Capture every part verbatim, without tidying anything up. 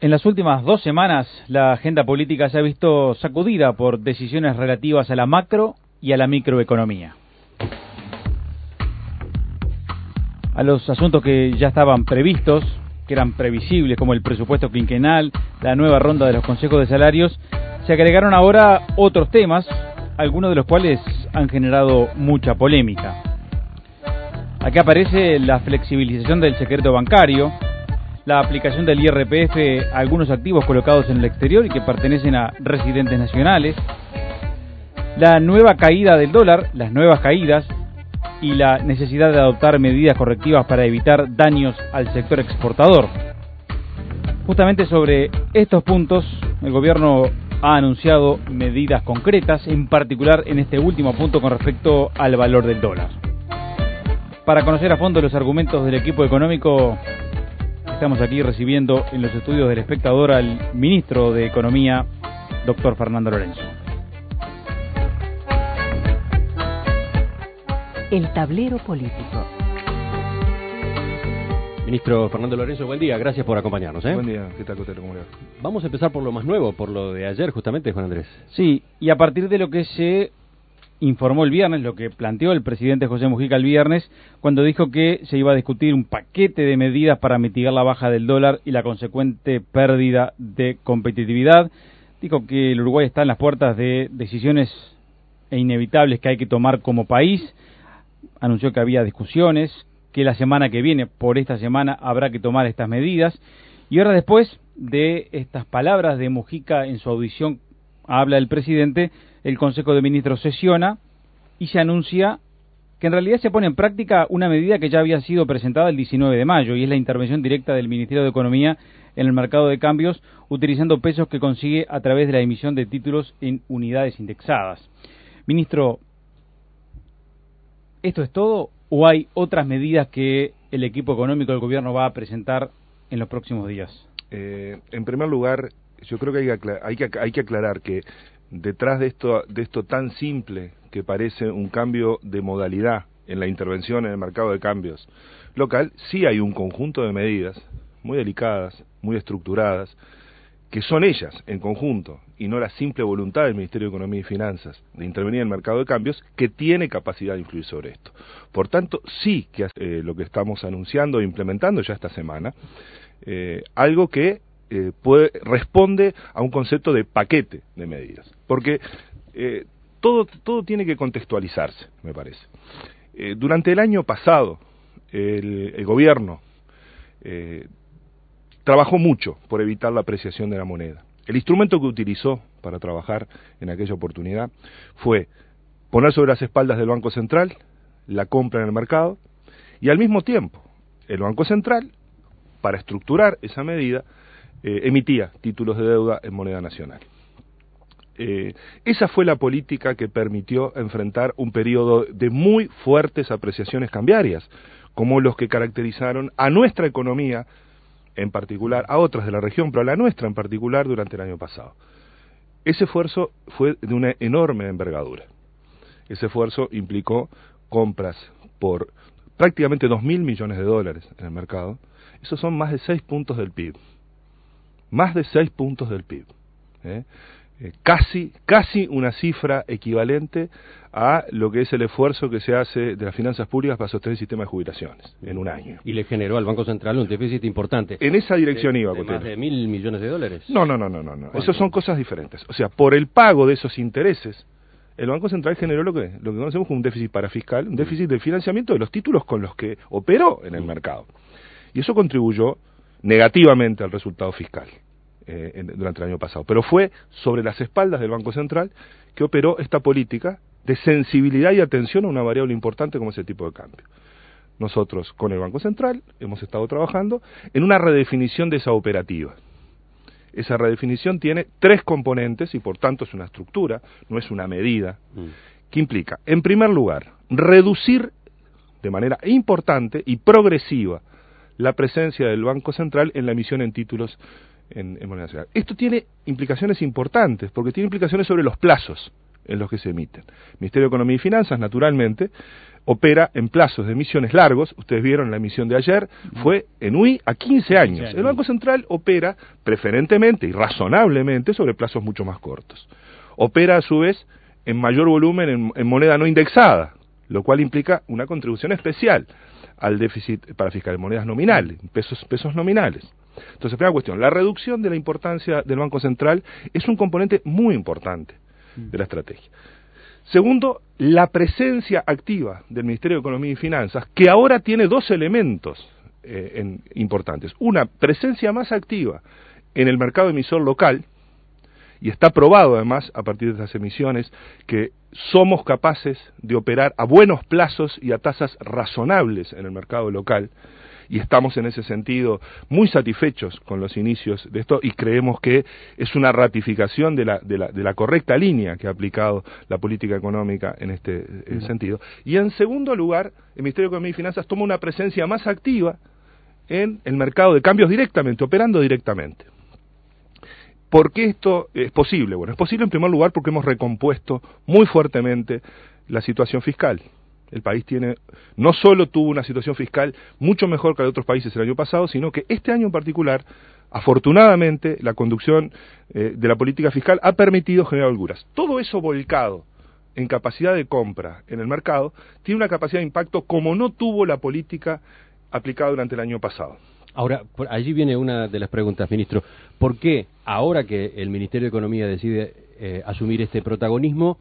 En las últimas dos semanas, la agenda política se ha visto sacudida por decisiones relativas a la macro y a la microeconomía. A los asuntos que ya estaban previstos, que eran previsibles, como el presupuesto quinquenal, la nueva ronda de los consejos de salarios, se agregaron ahora otros temas, algunos de los cuales han generado mucha polémica. Aquí aparece la flexibilización del secreto bancario, la aplicación del I R P F a algunos activos colocados en el exterior y que pertenecen a residentes nacionales, la nueva caída del dólar, las nuevas caídas y la necesidad de adoptar medidas correctivas para evitar daños al sector exportador. Justamente sobre estos puntos, el gobierno ha anunciado medidas concretas, en particular en este último punto con respecto al valor del dólar. Para conocer a fondo los argumentos del equipo económico, estamos aquí recibiendo en los estudios del Espectador al ministro de Economía, doctor Fernando Lorenzo. El tablero político. Ministro Fernando Lorenzo, buen día, gracias por acompañarnos. ¿eh? Buen día, ¿qué tal, Cotelo? ¿Cómo le va? Vamos a empezar por lo más nuevo, por lo de ayer justamente, Juan Andrés. Sí, y a partir de lo que se informó el viernes, lo que planteó el presidente José Mujica el viernes, cuando dijo que se iba a discutir un paquete de medidas para mitigar la baja del dólar y la consecuente pérdida de competitividad. Dijo que el Uruguay está en las puertas de decisiones e inevitables que hay que tomar como país. Anunció que había discusiones, que la semana que viene, por esta semana, habrá que tomar estas medidas. Y ahora, después de estas palabras de Mujica en su audición, habla el presidente, el Consejo de Ministros sesiona y se anuncia que en realidad se pone en práctica una medida que ya había sido presentada el diecinueve de mayo, y es la intervención directa del Ministerio de Economía en el mercado de cambios, utilizando pesos que consigue a través de la emisión de títulos en unidades indexadas. Ministro, ¿esto es todo o hay otras medidas que el equipo económico del gobierno va a presentar en los próximos días? Eh, en primer lugar, yo creo que hay que, aclarar, hay que, hay que aclarar que detrás de esto, de esto tan simple que parece un cambio de modalidad en la intervención en el mercado de cambios local, sí hay un conjunto de medidas muy delicadas, muy estructuradas, que son ellas en conjunto, y no la simple voluntad del Ministerio de Economía y Finanzas de intervenir en el mercado de cambios, que tiene capacidad de influir sobre esto. Por tanto, sí que eh, lo que estamos anunciando e implementando ya esta semana, eh, algo que eh, puede, responde a un concepto de paquete de medidas, porque eh, todo, todo tiene que contextualizarse, me parece. Eh, durante el año pasado, el, el gobierno eh, trabajó mucho por evitar la apreciación de la moneda. El instrumento que utilizó para trabajar en aquella oportunidad fue poner sobre las espaldas del Banco Central la compra en el mercado y al mismo tiempo el Banco Central, para estructurar esa medida, eh, emitía títulos de deuda en moneda nacional. Eh, esa fue la política que permitió enfrentar un periodo de muy fuertes apreciaciones cambiarias, como los que caracterizaron a nuestra economía en particular, a otras de la región, pero a la nuestra en particular durante el año pasado. Ese esfuerzo fue de una enorme envergadura. Ese esfuerzo implicó compras por prácticamente dos mil millones de dólares en el mercado. Esos son más de seis puntos del P I B. Más de seis puntos del P I B. ¿eh? Eh, casi, casi una cifra equivalente a lo que es el esfuerzo que se hace de las finanzas públicas para sostener el sistema de jubilaciones en un año. Y le generó al Banco Central un déficit importante. En esa dirección de, iba, de Cotelo. ¿Más de mil millones de dólares? No, no, no, no, no. no. Esas son cosas diferentes. O sea, por el pago de esos intereses, el Banco Central generó lo que, lo que conocemos como un déficit parafiscal, un déficit de financiamiento de los títulos con los que operó en el mercado. Y eso contribuyó negativamente al resultado fiscal eh, en, durante el año pasado. Pero fue sobre las espaldas del Banco Central que operó esta política de sensibilidad y atención a una variable importante como es el tipo de cambio. Nosotros, con el Banco Central, hemos estado trabajando en una redefinición de esa operativa. Esa redefinición tiene tres componentes y por tanto es una estructura, no es una medida, mm. que implica, en primer lugar, reducir de manera importante y progresiva la presencia del Banco Central en la emisión en títulos en, en moneda nacional. Esto tiene implicaciones importantes, porque tiene implicaciones sobre los plazos en los que se emiten. El Ministerio de Economía y Finanzas, naturalmente, opera en plazos de emisiones largos. Ustedes vieron la emisión de ayer, fue en U I a quince años. El Banco Central opera preferentemente y razonablemente sobre plazos mucho más cortos. Opera a su vez en mayor volumen en, en moneda no indexada, lo cual implica una contribución especial al déficit para fiscal, monedas nominales, pesos, pesos nominales. Entonces, primera cuestión, la reducción de la importancia del Banco Central es un componente muy importante de la estrategia. Segundo, la presencia activa del Ministerio de Economía y Finanzas, que ahora tiene dos elementos eh, en, importantes. Una, presencia más activa en el mercado emisor local, y está probado además, a partir de estas emisiones, que somos capaces de operar a buenos plazos y a tasas razonables en el mercado local, y estamos en ese sentido muy satisfechos con los inicios de esto, y creemos que es una ratificación de la, de la, de la correcta línea que ha aplicado la política económica en este eh, sentido. Y en segundo lugar, el Ministerio de Economía y Finanzas toma una presencia más activa en el mercado de cambios directamente, operando directamente. ¿Por qué esto es posible? Bueno, es posible en primer lugar porque hemos recompuesto muy fuertemente la situación fiscal. El país tiene, no solo tuvo una situación fiscal mucho mejor que la de otros países el año pasado, sino que este año en particular, afortunadamente, la conducción eh, de la política fiscal ha permitido generar holguras. Todo eso volcado en capacidad de compra en el mercado, tiene una capacidad de impacto como no tuvo la política aplicada durante el año pasado. Ahora, por allí viene una de las preguntas, ministro. ¿Por qué, ahora que el Ministerio de Economía decide eh, asumir este protagonismo,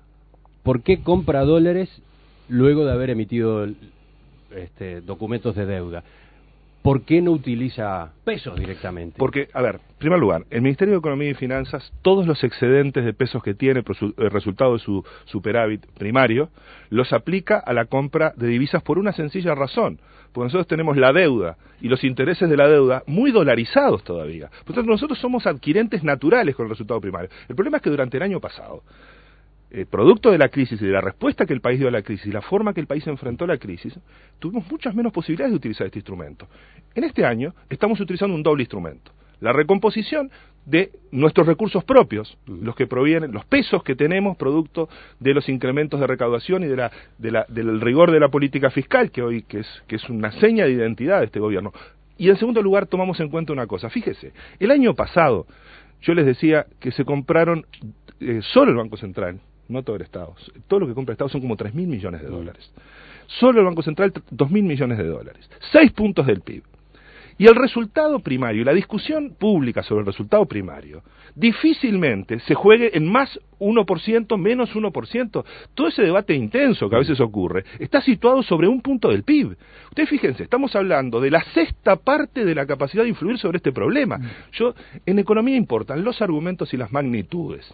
por qué compra dólares luego de haber emitido este, documentos de deuda? ¿Por qué no utiliza pesos directamente? Porque, a ver, en primer lugar, el Ministerio de Economía y Finanzas, todos los excedentes de pesos que tiene, el resultado de su superávit primario, los aplica a la compra de divisas por una sencilla razón. Porque nosotros tenemos la deuda y los intereses de la deuda muy dolarizados todavía. Por lo tanto, nosotros somos adquirentes naturales con el resultado primario. El problema es que durante el año pasado, Eh, producto de la crisis y de la respuesta que el país dio a la crisis y la forma que el país enfrentó la crisis, tuvimos muchas menos posibilidades de utilizar este instrumento. En este año estamos utilizando un doble instrumento: la recomposición de nuestros recursos propios, los que provienen, los pesos que tenemos producto de los incrementos de recaudación y de la, de la, del rigor de la política fiscal, que hoy que es, que es una seña de identidad de este gobierno. Y en segundo lugar tomamos en cuenta una cosa. Fíjese, el año pasado yo les decía que se compraron eh, solo el Banco Central, no todo el Estado, todo lo que compra el Estado son como tres mil millones de dólares. Solo el Banco Central, dos mil millones de dólares. Seis puntos del P I B. Y el resultado primario, la discusión pública sobre el resultado primario, difícilmente se juegue en más uno por ciento, menos uno por ciento. Todo ese debate intenso que a veces ocurre está situado sobre un punto del P I B. Ustedes fíjense, estamos hablando de la sexta parte de la capacidad de influir sobre este problema. Yo, en economía importan los argumentos y las magnitudes.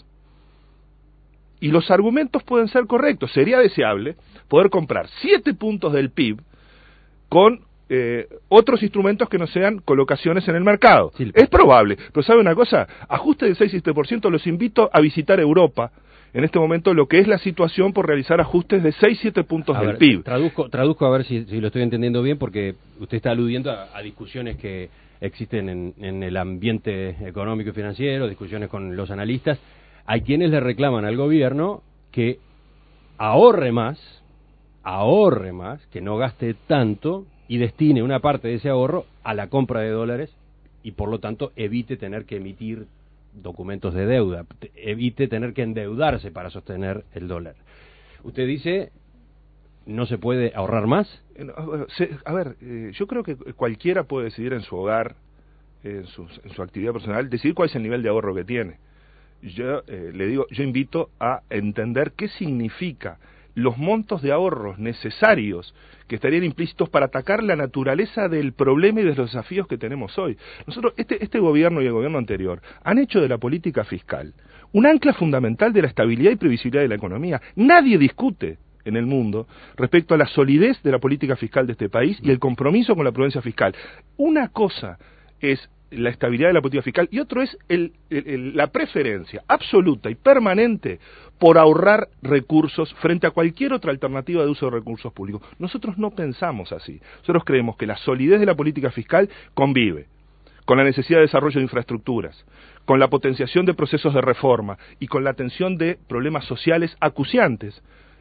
Y los argumentos pueden ser correctos. Sería deseable poder comprar siete puntos del P I B con eh, otros instrumentos que no sean colocaciones en el mercado. Sí. Es probable, pero ¿sabe una cosa? Ajuste del seis a siete por ciento, los invito a visitar Europa en este momento lo que es la situación por realizar ajustes de seis a siete puntos a del ver, P I B. Traduzco, traduzco a ver si, si lo estoy entendiendo bien, porque usted está aludiendo a, a discusiones que existen en, en el ambiente económico y financiero, discusiones con los analistas. Hay quienes le reclaman al gobierno que ahorre más, ahorre más, que no gaste tanto y destine una parte de ese ahorro a la compra de dólares y por lo tanto evite tener que emitir documentos de deuda, evite tener que endeudarse para sostener el dólar. Usted dice, ¿no se puede ahorrar más? A ver, yo creo que cualquiera puede decidir en su hogar, en su, en su actividad personal, decidir cuál es el nivel de ahorro que tiene. Yo eh, le digo, yo invito a entender qué significa los montos de ahorros necesarios que estarían implícitos para atacar la naturaleza del problema y de los desafíos que tenemos hoy. Nosotros, este, este gobierno y el gobierno anterior han hecho de la política fiscal un ancla fundamental de la estabilidad y previsibilidad de la economía. Nadie discute en el mundo respecto a la solidez de la política fiscal de este país y el compromiso con la prudencia fiscal. Una cosa es la estabilidad de la política fiscal y otro es el, el, el, la preferencia absoluta y permanente por ahorrar recursos frente a cualquier otra alternativa de uso de recursos públicos. Nosotros no pensamos así. Nosotros creemos que la solidez de la política fiscal convive con la necesidad de desarrollo de infraestructuras, con la potenciación de procesos de reforma y con la atención de problemas sociales acuciantes.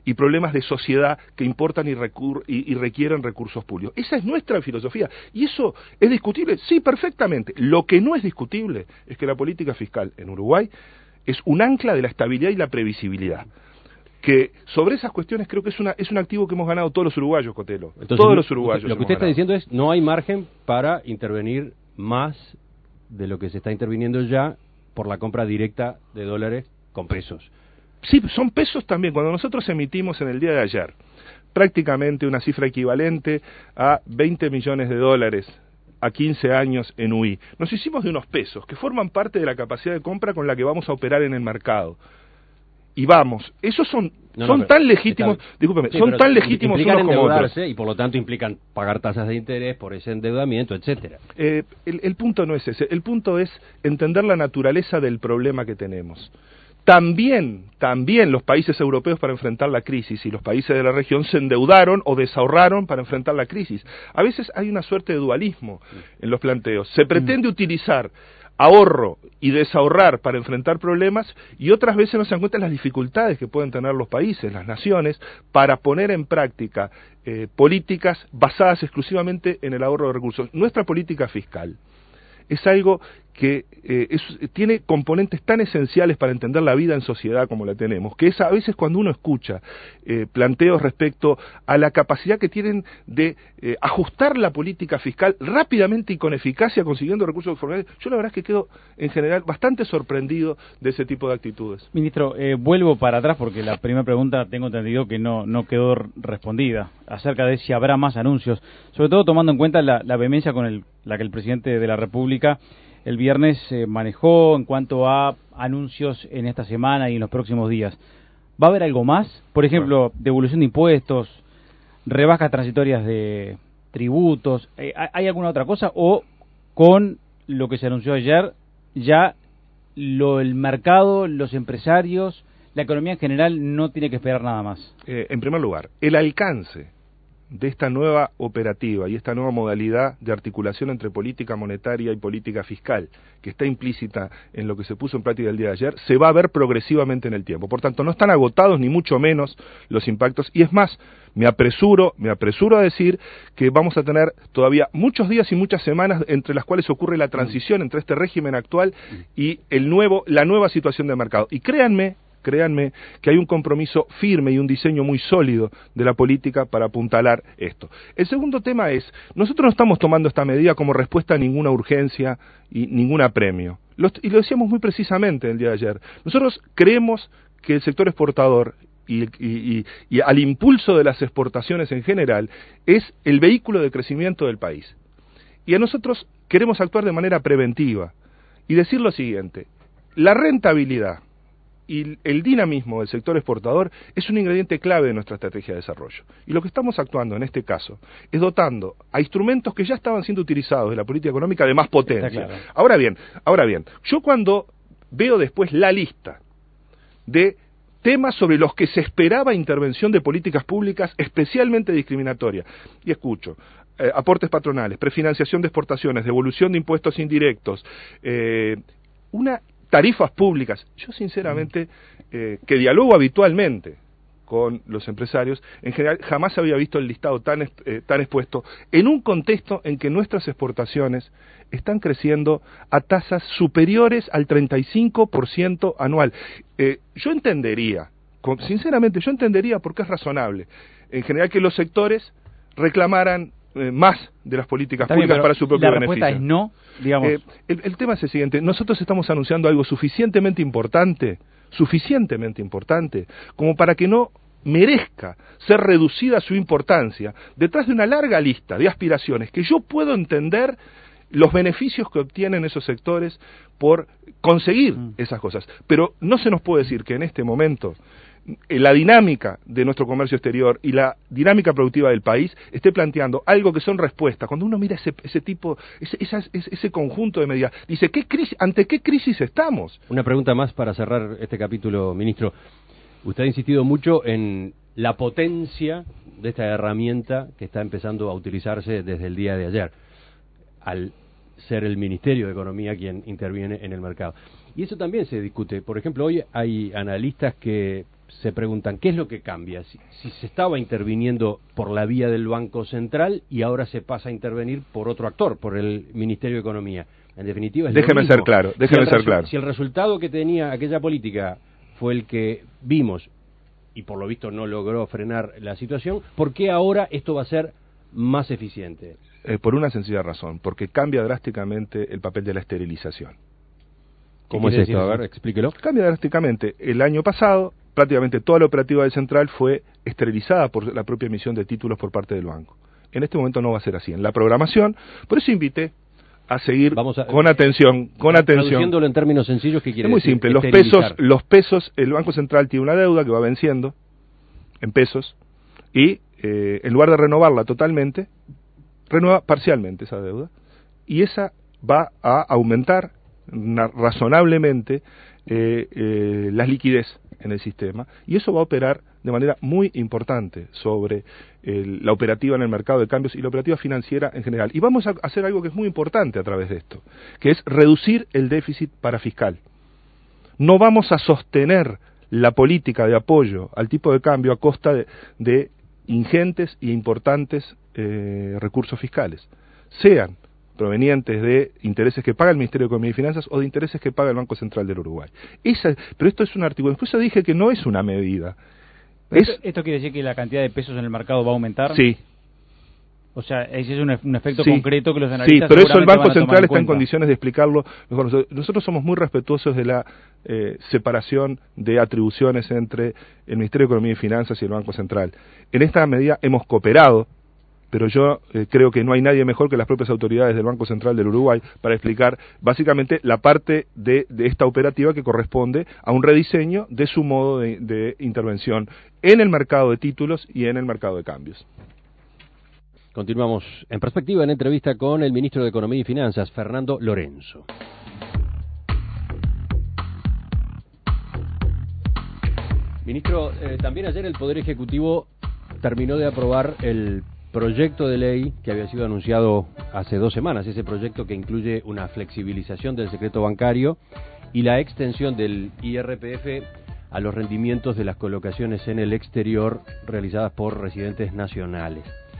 y problemas de sociedad que importan y, recur y, y requieren recursos públicos. Esa es nuestra filosofía. ¿Y eso es discutible? Sí, perfectamente. Lo que no es discutible es que la política fiscal en Uruguay es un ancla de la estabilidad y la previsibilidad. Que sobre esas cuestiones creo que es, una, es un activo que hemos ganado todos los uruguayos, Cotelo. Entonces, todos los uruguayos. Lo que usted está diciendo es, no hay margen para intervenir más de lo que se está interviniendo ya por la compra directa de dólares con pesos. Sí, son pesos también. Cuando nosotros emitimos en el día de ayer prácticamente una cifra equivalente a veinte millones de dólares a quince años en U I, nos hicimos de unos pesos que forman parte de la capacidad de compra con la que vamos a operar en el mercado. Y vamos, esos son no, son no, tan legítimos, está, discúlpeme, sí, son tan legítimos unos como otros. Y por lo tanto implican pagar tasas de interés por ese endeudamiento, etcétera. Eh, el, el punto no es ese, el punto es entender la naturaleza del problema que tenemos. También, también los países europeos para enfrentar la crisis y los países de la región se endeudaron o desahorraron para enfrentar la crisis. A veces hay una suerte de dualismo en los planteos. Se pretende utilizar ahorro y desahorrar para enfrentar problemas y otras veces no se dan cuenta de las dificultades que pueden tener los países, las naciones, para poner en práctica eh, políticas basadas exclusivamente en el ahorro de recursos. Nuestra política fiscal es algo que eh, es, tiene componentes tan esenciales para entender la vida en sociedad como la tenemos, que es a veces cuando uno escucha eh, planteos respecto a la capacidad que tienen de eh, ajustar la política fiscal rápidamente y con eficacia consiguiendo recursos formales, yo la verdad es que quedo en general bastante sorprendido de ese tipo de actitudes. Ministro, eh, vuelvo para atrás porque la primera pregunta tengo entendido que no, no quedó respondida, acerca de si habrá más anuncios, sobre todo tomando en cuenta la, la vehemencia con el, la que el presidente de la República el viernes eh, manejó en cuanto a anuncios en esta semana y en los próximos días. ¿Va a haber algo más? Por ejemplo, devolución de impuestos, rebajas transitorias de tributos. Eh, ¿Hay alguna otra cosa? ¿O con lo que se anunció ayer, ya lo, el mercado, los empresarios, la economía en general no tiene que esperar nada más? Eh, en primer lugar, el alcance de esta nueva operativa y esta nueva modalidad de articulación entre política monetaria y política fiscal, que está implícita en lo que se puso en práctica el día de ayer, se va a ver progresivamente en el tiempo. Por tanto, no están agotados ni mucho menos los impactos, y es más, me apresuro, me apresuro a decir que vamos a tener todavía muchos días y muchas semanas entre las cuales ocurre la transición entre este régimen actual y el nuevo, la nueva situación de mercado. Y créanme, créanme que hay un compromiso firme y un diseño muy sólido de la política para apuntalar esto. El segundo tema es, nosotros no estamos tomando esta medida como respuesta a ninguna urgencia y ningún apremio. Lo, y lo decíamos muy precisamente el día de ayer. Nosotros creemos que el sector exportador y, y, y, y al impulso de las exportaciones en general es el vehículo de crecimiento del país. Y a nosotros queremos actuar de manera preventiva y decir lo siguiente: la rentabilidad y el dinamismo del sector exportador es un ingrediente clave de nuestra estrategia de desarrollo. Y lo que estamos actuando en este caso es dotando a instrumentos que ya estaban siendo utilizados de la política económica de más potencia. Claro. Ahora bien, ahora bien, yo cuando veo después la lista de temas sobre los que se esperaba intervención de políticas públicas especialmente discriminatorias, y escucho eh, aportes patronales, prefinanciación de exportaciones, devolución de impuestos indirectos, eh, una tarifas públicas, yo sinceramente, eh, que dialogo habitualmente con los empresarios, en general jamás había visto el listado tan, eh, tan expuesto, en un contexto en que nuestras exportaciones están creciendo a tasas superiores al treinta y cinco por ciento anual. Eh, yo entendería, con, sinceramente yo entendería porque es razonable, en general que los sectores reclamaran Eh, más de las políticas Está públicas bien, para su propio la beneficio. La respuesta es no, digamos. Eh, el, el tema es el siguiente: nosotros estamos anunciando algo suficientemente importante, suficientemente importante, como para que no merezca ser reducida su importancia detrás de una larga lista de aspiraciones que yo puedo entender los beneficios que obtienen esos sectores por conseguir mm. esas cosas. Pero no se nos puede decir que en este momento la dinámica de nuestro comercio exterior y la dinámica productiva del país esté planteando algo que son respuestas. Cuando uno mira ese, ese tipo, ese, esa, ese conjunto de medidas, dice, ¿qué crisis, ¿ante qué crisis estamos? Una pregunta más para cerrar este capítulo, ministro. Usted ha insistido mucho en la potencia de esta herramienta que está empezando a utilizarse desde el día de ayer, al ser el Ministerio de Economía quien interviene en el mercado. Y eso también se discute. Por ejemplo, hoy hay analistas que se preguntan, ¿qué es lo que cambia? Si, si se estaba interviniendo por la vía del Banco Central y ahora se pasa a intervenir por otro actor, por el Ministerio de Economía. En definitiva, es déjeme lo mismo. ser claro, déjeme si ser claro. Si el resultado que tenía aquella política fue el que vimos, y por lo visto no logró frenar la situación, ¿por qué ahora esto va a ser más eficiente? Eh, por una sencilla razón, porque cambia drásticamente el papel de la esterilización. ¿Cómo es esto? A ver, explíquelo. Cambia drásticamente. El año pasado, prácticamente toda la operativa del Central fue esterilizada por la propia emisión de títulos por parte del banco. En este momento no va a ser así. En la programación, por eso invité a seguir Vamos a, con atención, con atención. Traduciéndolo en términos sencillos, ¿qué quiere decir? Es muy simple. Los pesos, los pesos, el Banco Central tiene una deuda que va venciendo en pesos y eh, en lugar de renovarla totalmente, renueva parcialmente esa deuda y esa va a aumentar na, razonablemente eh, eh, la liquidez en el sistema y eso va a operar de manera muy importante sobre el, la operativa en el mercado de cambios y la operativa financiera en general. Y vamos a hacer algo que es muy importante a través de esto, que es reducir el déficit parafiscal. No vamos a sostener la política de apoyo al tipo de cambio a costa de, de ingentes e importantes eh, recursos fiscales, sean provenientes de intereses que paga el Ministerio de Economía y Finanzas o de intereses que paga el Banco Central del Uruguay. Esa, pero esto es un artículo, después yo dije que no es una medida. Es, esto, ¿Esto quiere decir que la cantidad de pesos en el mercado va a aumentar? Sí. O sea, ese es un, un efecto sí, concreto que los analistas sí, pero eso el Banco Central en está en condiciones de explicarlo mejor. Nosotros somos muy respetuosos de la eh, separación de atribuciones entre el Ministerio de Economía y Finanzas y el Banco Central. En esta medida hemos cooperado, pero yo eh, creo que no hay nadie mejor que las propias autoridades del Banco Central del Uruguay para explicar básicamente la parte de, de esta operativa que corresponde a un rediseño de su modo de, de intervención en el mercado de títulos y en el mercado de cambios. Continuamos en perspectiva en entrevista con el ministro de Economía y Finanzas, Fernando Lorenzo. Ministro, eh, también ayer el Poder Ejecutivo terminó de aprobar el proyecto de ley que había sido anunciado hace dos semanas, ese proyecto que incluye una flexibilización del secreto bancario y la extensión del I R P F a los rendimientos de las colocaciones en el exterior realizadas por residentes nacionales.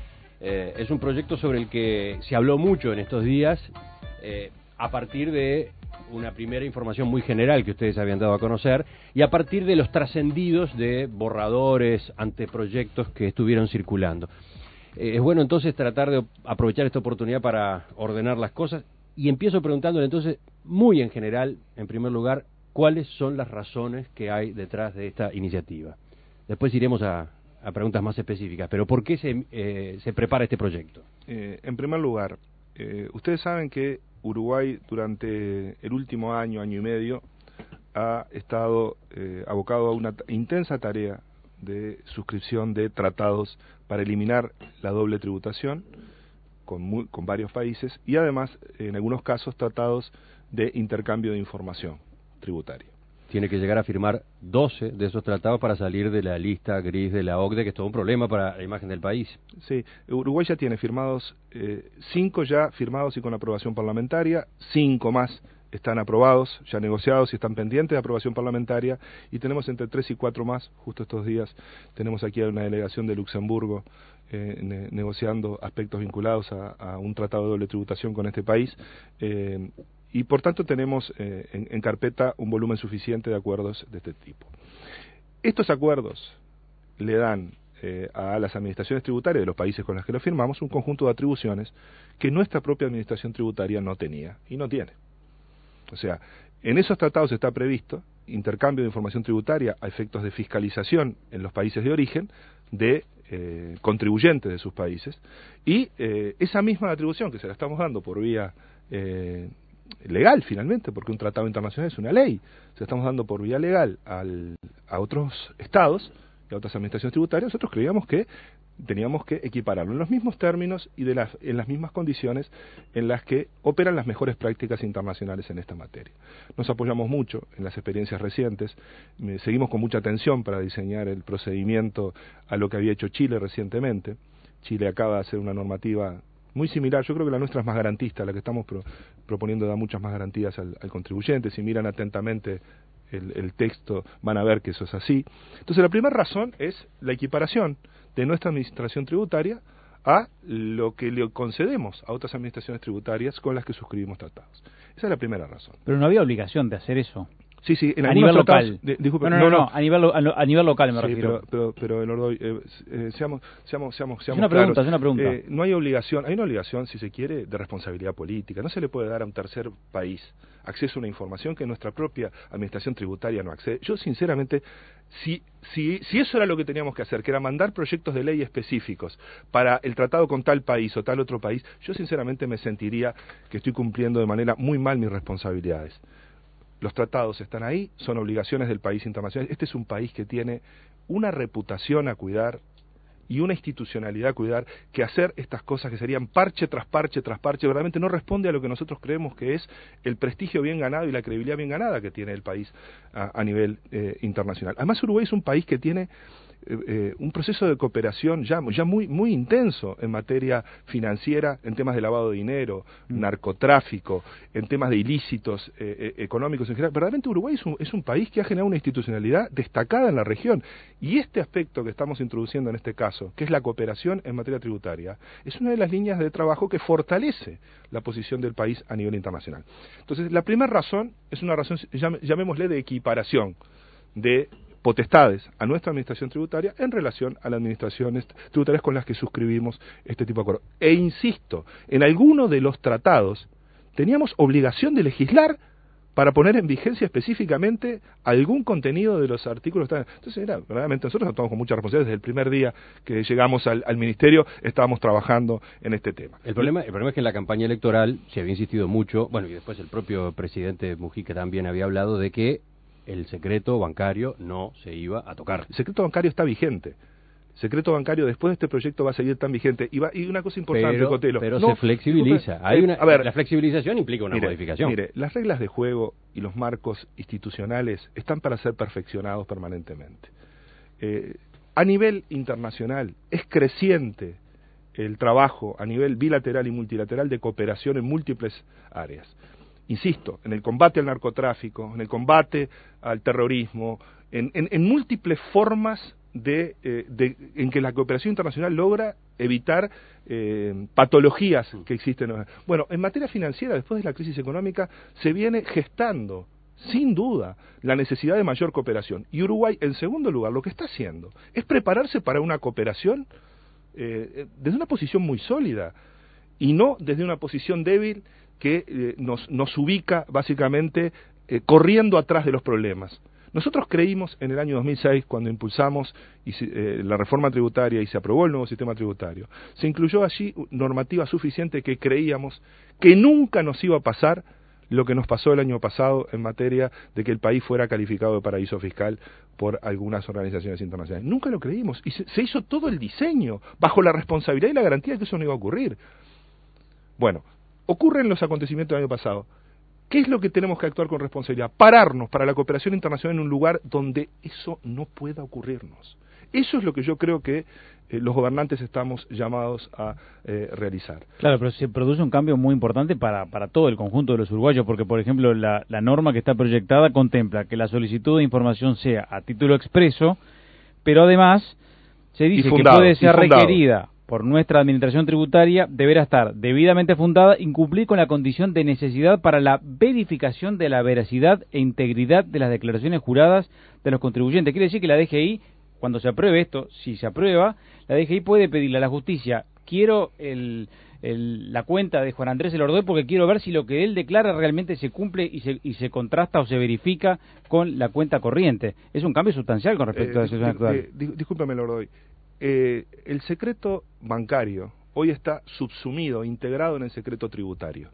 Eh, es un proyecto sobre el que se habló mucho en estos días eh, a partir de una primera información muy general que ustedes habían dado a conocer y a partir de los trascendidos de borradores, anteproyectos que estuvieron circulando. Eh, es bueno entonces tratar de aprovechar esta oportunidad para ordenar las cosas y empiezo preguntándole entonces muy en general, en primer lugar, cuáles son las razones que hay detrás de esta iniciativa. Después iremos a a preguntas más específicas, pero ¿por qué se, eh, se prepara este proyecto? Eh, en primer lugar, eh, ustedes saben que Uruguay durante el último año, año y medio, ha estado eh, abocado a una intensa tarea de suscripción de tratados para eliminar la doble tributación con, muy, con varios países y además, en algunos casos, tratados de intercambio de información tributaria. Tiene que llegar a firmar doce de esos tratados para salir de la lista gris de la O C D E, que es todo un problema para la imagen del país. Sí, Uruguay ya tiene firmados, eh, cinco ya firmados y con aprobación parlamentaria, cinco más están aprobados, ya negociados y están pendientes de aprobación parlamentaria, y tenemos entre tres y cuatro más, justo estos días tenemos aquí a una delegación de Luxemburgo eh, ne negociando aspectos vinculados a, a un tratado de doble tributación con este país, eh, y por tanto tenemos eh, en, en carpeta un volumen suficiente de acuerdos de este tipo. Estos acuerdos le dan eh, a las administraciones tributarias de los países con los que los firmamos un conjunto de atribuciones que nuestra propia administración tributaria no tenía y no tiene. O sea, en esos tratados está previsto intercambio de información tributaria a efectos de fiscalización en los países de origen de eh, contribuyentes de sus países y eh, esa misma atribución que se la estamos dando por vía eh, legal finalmente, porque un tratado internacional es una ley, se estamos dando por vía legal al, a otros estados y a otras administraciones tributarias. Nosotros creíamos que teníamos que equipararlo en los mismos términos y de las, en las mismas condiciones en las que operan las mejores prácticas internacionales en esta materia. Nos apoyamos mucho en las experiencias recientes, eh, seguimos con mucha atención para diseñar el procedimiento a lo que había hecho Chile recientemente. Chile acaba de hacer una normativa muy similar, yo creo que la nuestra es más garantista, la que estamos pro, proponiendo da muchas más garantías al, al contribuyente. Si miran atentamente el, el texto van a ver que eso es así. Entonces la primera razón es la equiparación de nuestra administración tributaria a lo que le concedemos a otras administraciones tributarias con las que suscribimos tratados. Esa es la primera razón. Pero no había obligación de hacer eso. Sí, sí, en a nivel tratados, local. De, disculpe, no, no, no, no, a nivel, a, a nivel local me sí, refiero. Pero, pero, pero Elordoy, eh, eh, seamos, seamos, seamos, seamos es una pregunta, claros. es una pregunta. Eh, no hay obligación, hay una obligación, si se quiere, de responsabilidad política. No se le puede dar a un tercer país acceso a una información que nuestra propia administración tributaria no accede. Yo, sinceramente, si, si, si eso era lo que teníamos que hacer, que era mandar proyectos de ley específicos para el tratado con tal país o tal otro país, yo sinceramente me sentiría que estoy cumpliendo de manera muy mal mis responsabilidades. Los tratados están ahí, son obligaciones del país internacional. Este es un país que tiene una reputación a cuidar y una institucionalidad a cuidar, que hacer estas cosas que serían parche tras parche tras parche, verdaderamente no responde a lo que nosotros creemos que es el prestigio bien ganado y la credibilidad bien ganada que tiene el país a, a nivel eh, internacional. Además, Uruguay es un país que tiene eh, eh, un proceso de cooperación ya, ya muy, muy intenso en materia financiera, en temas de lavado de dinero, mm. narcotráfico, en temas de ilícitos eh, eh, económicos en general. Verdaderamente Uruguay es un, es un país que ha generado una institucionalidad destacada en la región, y este aspecto que estamos introduciendo en este caso, que es la cooperación en materia tributaria, es una de las líneas de trabajo que fortalece la posición del país a nivel internacional. Entonces, la primera razón es una razón, llamémosle, de equiparación de potestades a nuestra administración tributaria en relación a las administraciones tributarias con las que suscribimos este tipo de acuerdos. E insisto, en alguno de los tratados teníamos obligación de legislar para poner en vigencia específicamente algún contenido de los artículos. Entonces, era, verdaderamente, nosotros estamos con mucha responsabilidad. Desde el primer día que llegamos al, al Ministerio, estábamos trabajando en este tema. El problema, el problema es que en la campaña electoral se había insistido mucho, bueno, y después el propio presidente Mujica también había hablado de que el secreto bancario no se iba a tocar. El secreto bancario está vigente. El secreto bancario después de este proyecto va a seguir tan vigente. Y, va, y una cosa importante, pero, Cotelo. Pero no, se flexibiliza. Hay una, a ver, la flexibilización implica una mire, modificación. Mire, las reglas de juego y los marcos institucionales están para ser perfeccionados permanentemente. Eh, a nivel internacional es creciente el trabajo a nivel bilateral y multilateral de cooperación en múltiples áreas. Insisto, en el combate al narcotráfico, en el combate al terrorismo, en, en, en múltiples formas de, eh, de, en que la cooperación internacional logra evitar eh, patologías que existen. Bueno, en materia financiera, después de la crisis económica, se viene gestando, sin duda, la necesidad de mayor cooperación. Y Uruguay, en segundo lugar, lo que está haciendo es prepararse para una cooperación eh, desde una posición muy sólida, y no desde una posición débil que eh, nos, nos ubica básicamente eh, corriendo atrás de los problemas. Nosotros creímos en el año dos mil seis, cuando impulsamos y se, eh, la reforma tributaria y se aprobó el nuevo sistema tributario, se incluyó allí normativa suficiente que creíamos que nunca nos iba a pasar lo que nos pasó el año pasado en materia de que el país fuera calificado de paraíso fiscal por algunas organizaciones internacionales. Nunca lo creímos, y se, se hizo todo el diseño bajo la responsabilidad y la garantía de que eso no iba a ocurrir. Bueno, ocurren los acontecimientos del año pasado. ¿Qué es lo que tenemos que actuar con responsabilidad? Pararnos para la cooperación internacional en un lugar donde eso no pueda ocurrirnos. Eso es lo que yo creo que eh, los gobernantes estamos llamados a eh, realizar. Claro, pero se produce un cambio muy importante para, para todo el conjunto de los uruguayos, porque, por ejemplo, la, la norma que está proyectada contempla que la solicitud de información sea a título expreso, pero además se dice fundado, que puede ser requerida por nuestra administración tributaria, deberá estar debidamente fundada y cumplir con la condición de necesidad para la verificación de la veracidad e integridad de las declaraciones juradas de los contribuyentes. Quiere decir que la D G I, cuando se apruebe esto, si se aprueba, la D G I puede pedirle a la justicia, quiero el, el, la cuenta de Juan Andrés Elordoy porque quiero ver si lo que él declara realmente se cumple y se, y se contrasta o se verifica con la cuenta corriente. Es un cambio sustancial con respecto eh, a la situación actual. Eh, discúlpeme, Elordoy. Eh, el secreto bancario hoy está subsumido, integrado en el secreto tributario.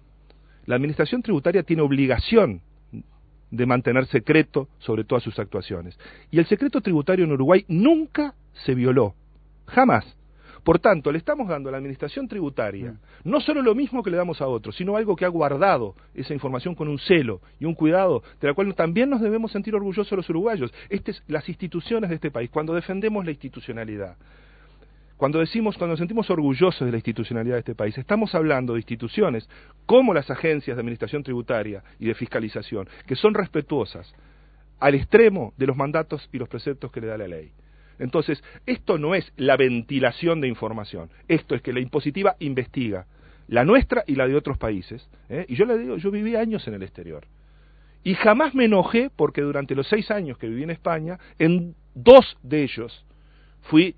La administración tributaria tiene obligación de mantener secreto sobre todas sus actuaciones. Y el secreto tributario en Uruguay nunca se violó, jamás. Por tanto, le estamos dando a la administración tributaria no solo lo mismo que le damos a otros, sino algo que ha guardado esa información con un celo y un cuidado, de la cual también nos debemos sentir orgullosos los uruguayos. Este es las instituciones de este país, cuando defendemos la institucionalidad, cuando decimos, cuando nos sentimos orgullosos de la institucionalidad de este país, estamos hablando de instituciones como las agencias de administración tributaria y de fiscalización, que son respetuosas al extremo de los mandatos y los preceptos que le da la ley. Entonces, esto no es la ventilación de información, esto es que la impositiva investiga, la nuestra y la de otros países, ¿eh? Y yo le digo, yo viví años en el exterior, y jamás me enojé porque durante los seis años que viví en España, en dos de ellos fui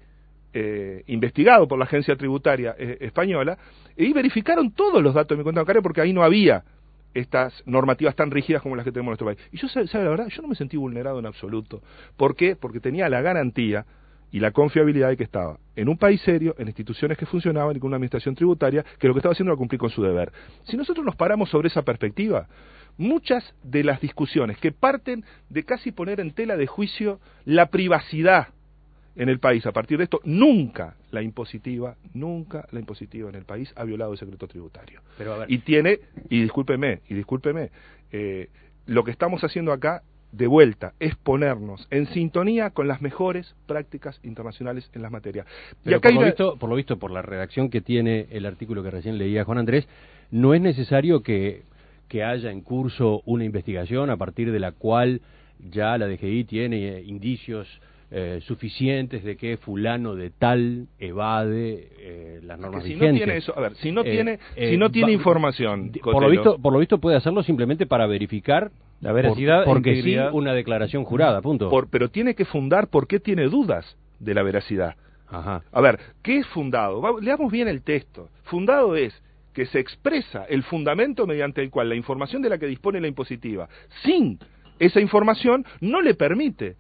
eh, investigado por la agencia tributaria eh, española, y verificaron todos los datos de mi cuenta bancaria porque ahí no había estas normativas tan rígidas como las que tenemos en nuestro país. Y yo, ¿sabe la verdad? Yo no me sentí vulnerado en absoluto. ¿Por qué? Porque tenía la garantía y la confiabilidad de que estaba en un país serio, en instituciones que funcionaban y con una administración tributaria que lo que estaba haciendo era cumplir con su deber. Si nosotros nos paramos sobre esa perspectiva, muchas de las discusiones que parten de casi poner en tela de juicio la privacidad en el país, a partir de esto, nunca la impositiva, nunca la impositiva en el país ha violado el secreto tributario. Pero a ver. Y tiene, y discúlpeme, y discúlpeme, eh, lo que estamos haciendo acá, de vuelta, es ponernos en sintonía con las mejores prácticas internacionales en las materias. Pero y acá por, lo una... visto, por lo visto, por la redacción que tiene el artículo que recién leía Juan Andrés, no es necesario que, que haya en curso una investigación a partir de la cual ya la D G I tiene eh, indicios Eh, suficientes de que fulano de tal evade eh, las normas si vigentes. no tiene eso, a ver, si no eh, tiene, eh, si no tiene va, información, por lo visto, por lo visto puede hacerlo simplemente para verificar la veracidad, por, porque sí integridad. una declaración jurada, punto. Por, pero tiene que fundar por qué tiene dudas de la veracidad. Ajá. A ver, ¿qué es fundado? Va, leamos bien el texto. Fundado es que se expresa el fundamento mediante el cual la información de la que dispone la impositiva, sin esa información, no le permite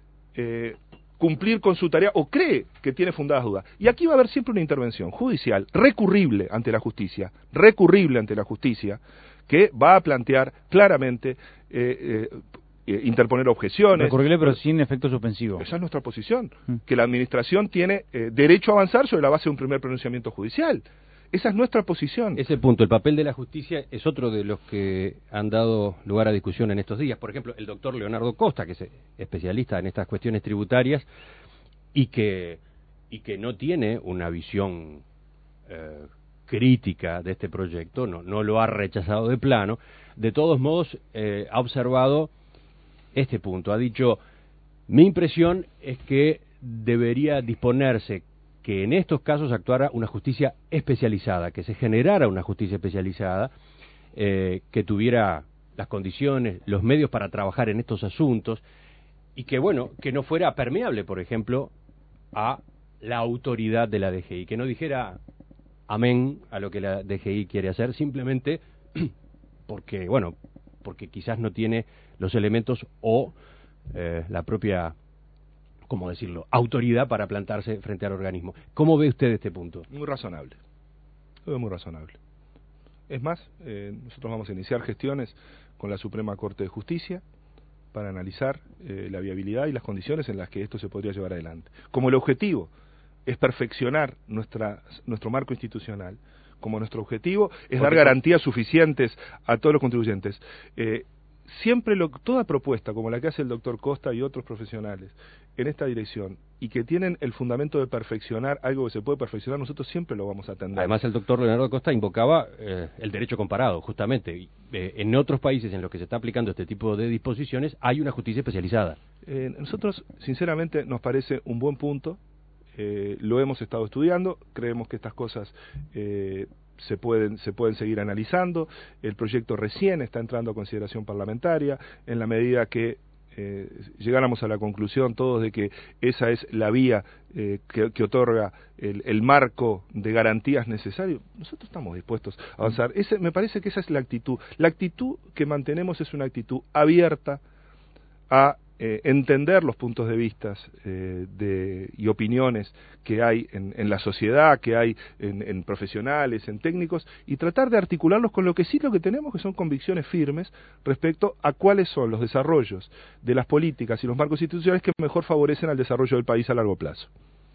eh, cumplir con su tarea o cree que tiene fundadas dudas. Y aquí va a haber siempre una intervención judicial recurrible ante la justicia, recurrible ante la justicia, que va a plantear claramente eh, eh, interponer objeciones. Recurrible pero sin efecto suspensivo. Esa es nuestra posición, Mm. que la administración tiene eh, derecho a avanzar sobre la base de un primer pronunciamiento judicial. Esa es nuestra posición. Ese punto, el papel de la justicia es otro de los que han dado lugar a discusión en estos días. Por ejemplo, el doctor Leonardo Costa, que es especialista en estas cuestiones tributarias y que, y que no tiene una visión eh, crítica de este proyecto, no, no lo ha rechazado de plano. De todos modos, eh, ha observado este punto. Ha dicho, mi impresión es que debería disponerse que en estos casos actuara una justicia especializada, que se generara una justicia especializada, eh, que tuviera las condiciones, los medios para trabajar en estos asuntos, y que, bueno, que no fuera permeable, por ejemplo, a la autoridad de la D G I, que no dijera amén a lo que la D G I quiere hacer, simplemente porque, bueno, porque quizás no tiene los elementos o eh, la propia, ¿cómo decirlo?, autoridad para plantarse frente al organismo. ¿Cómo ve usted este punto? Muy razonable. Lo veo muy razonable. Es más, eh, nosotros vamos a iniciar gestiones con la Suprema Corte de Justicia para analizar eh, la viabilidad y las condiciones en las que esto se podría llevar adelante. Como el objetivo es perfeccionar nuestra, nuestro marco institucional, como nuestro objetivo es dar garantías suficientes a todos los contribuyentes, eh, siempre lo, toda propuesta como la que hace el doctor Costa y otros profesionales en esta dirección y que tienen el fundamento de perfeccionar algo que se puede perfeccionar, nosotros siempre lo vamos a atender. Además, el doctor Leonardo Costa invocaba eh, el derecho comparado, justamente. Y, eh, en otros países en los que se está aplicando este tipo de disposiciones hay una justicia especializada. Eh, nosotros, sinceramente, nos parece un buen punto. Eh, lo hemos estado estudiando, creemos que estas cosas eh, se pueden se pueden seguir analizando. El proyecto recién está entrando a consideración parlamentaria, en la medida que eh, llegáramos a la conclusión todos de que esa es la vía eh, que, que otorga el, el marco de garantías necesario, nosotros estamos dispuestos a avanzar. Ese, me parece que esa es la actitud. La actitud que mantenemos es una actitud abierta a Eh, entender los puntos de vista eh, de, y opiniones que hay en, en la sociedad, que hay en, en profesionales, en técnicos, y tratar de articularlos con lo que sí lo que tenemos, que son convicciones firmes respecto a cuáles son los desarrollos de las políticas y los marcos institucionales que mejor favorecen al desarrollo del país a largo plazo.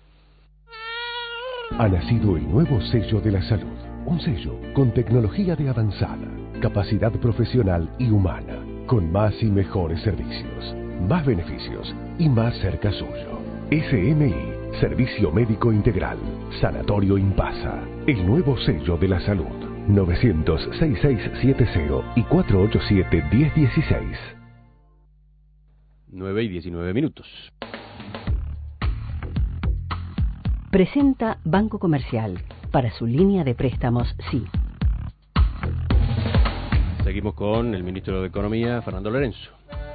Ha nacido el nuevo sello de la salud, un sello con tecnología de avanzada, capacidad profesional y humana, con más y mejores servicios, más beneficios y más cerca suyo. S M I, Servicio Médico Integral, Sanatorio Impasa, el nuevo sello de la salud. novecientos, sesenta y seis setenta y y cuatro ochenta y siete, diez dieciséis. nueve y diecinueve minutos. Presenta Banco Comercial para su línea de préstamos sí. Seguimos con el ministro de Economía, Fernando Lorenzo.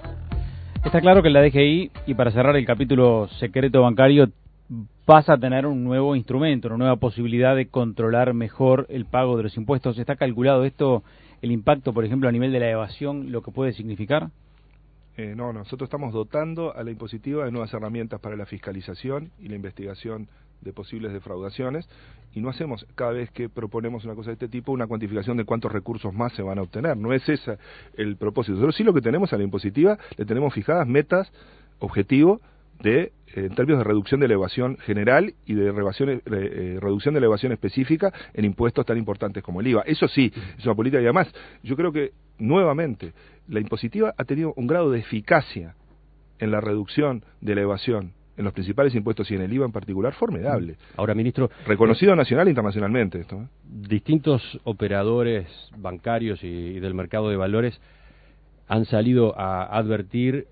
Está claro que la D G I, y para cerrar el capítulo secreto bancario, pasa a tener un nuevo instrumento, una nueva posibilidad de controlar mejor el pago de los impuestos. ¿Está calculado esto, el impacto, por ejemplo, a nivel de la evasión, lo que puede significar? Eh, no, nosotros estamos dotando a la impositiva de nuevas herramientas para la fiscalización y la investigación de posibles defraudaciones, y no hacemos cada vez que proponemos una cosa de este tipo una cuantificación de cuántos recursos más se van a obtener. No es ese el propósito. Nosotros sí lo que tenemos a la impositiva, le tenemos fijadas metas, objetivo de eh, en términos de reducción de la evasión general y de reducción, eh, eh, reducción de la evasión específica en impuestos tan importantes como el I V A. Eso sí, es una política, y además yo creo que nuevamente la impositiva ha tenido un grado de eficacia en la reducción de la evasión en los principales impuestos y en el I V A en particular, formidable. Ahora, ministro, reconocido eh, nacional e internacionalmente esto, ¿eh? Distintos operadores bancarios y, y del mercado de valores han salido a advertir